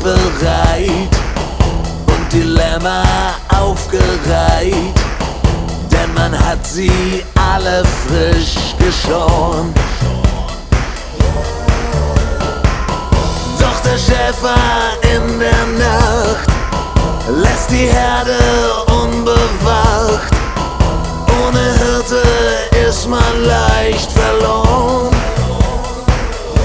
bereit und die Lämmer aufgereiht, denn man hat sie alle frisch geschoren. Doch der Schäfer in der Nacht lässt die Herde unbewacht. Ohne Hirte ist man leicht.